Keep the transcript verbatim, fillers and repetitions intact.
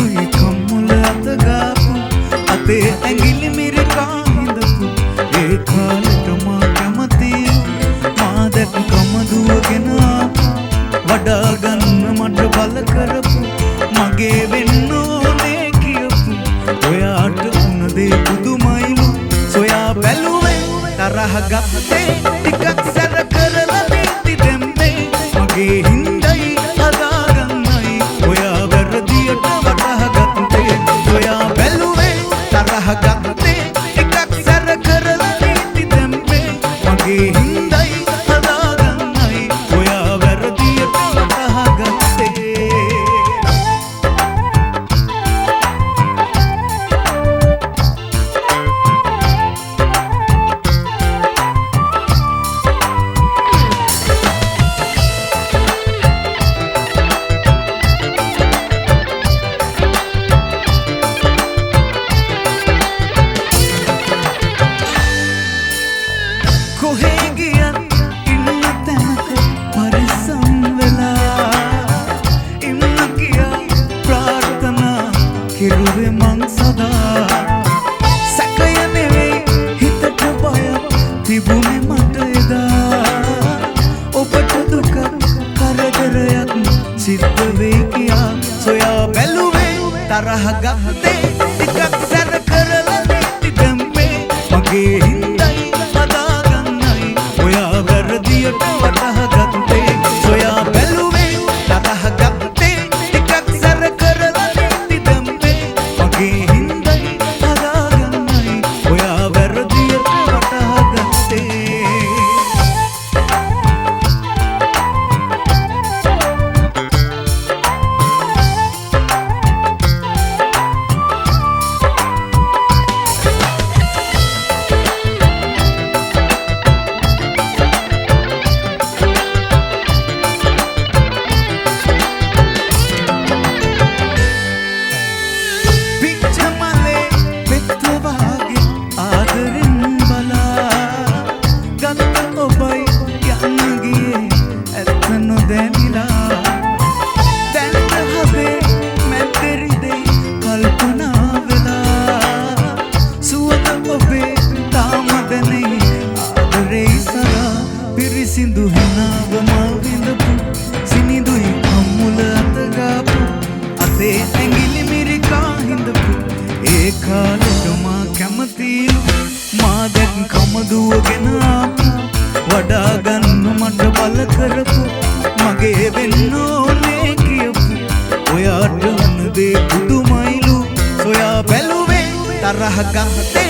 දුයි කම්මුල අත ගාපු අතේ ඇඟිලි මිරිකා හිඳපු ඒ කාලෙට මා කැමති මා දැක් කම දුවගෙන ආපු වඩා ගන්න මට බල කරපු මගේ වෙන්න ඕනේ කියපු ඔයාට උන දේ පුදුමයිලු සොයා බැලුවේ තරහ ගත්තේ ටිකක් සැර කරලා නීති දෙම්මේ මගේ හින්දයි හදාගන්නයි ඔයා වැරදියට වටහා ගත්තේ සොයා බැලුවේ තරහ ගත්තේ ටිකක් සැර කරලා නීති දෙම්මේ මගේ හින්දයි හදාගන්නයි ඔයා වැරදියට වටහා ගත්තේ කොහේ ගියත් ඉන්න තැනක පරිස්සම් වෙලා ඉන්න කියා ප්‍රාර්ථනා කෙරුවේ මං සදා සැකය නෙවෙයි හිතට බය තිබුණේ මට එදා ඔබට දුක කරදරයක් සිද්ධ වෙයි කියා සොයා බැලුවේ තරහ ගත්තේ ටිකක් සැර කරලා නීති දැම්මේ මගේ හින්දයි වටහා ගත්තේ සොයා බැලුවේ තරහ ගත්තේ ටිකක් සැර කරලා නීති දැම්මේ මගේ හින්දයි හදාගන්නයි ඔයා වැරදියට වටහා ගත්තේ සිඳු හිනාව මල් විඳපු සිනිදුයි කම්මුල අත ගාපු අතේ ඇඟිලි මිරිකා හිඳපු ඒ කාලෙට මා කැමතිලු මා දැන් කම දුවගෙන ආපු වඩා ගන්න මට බල කරපු මගේ වෙන්න ඕනේ කියපු ඔයාට උන දේ පුදුමයිලු සොයා බැලුවේ තරහ ගත්තේ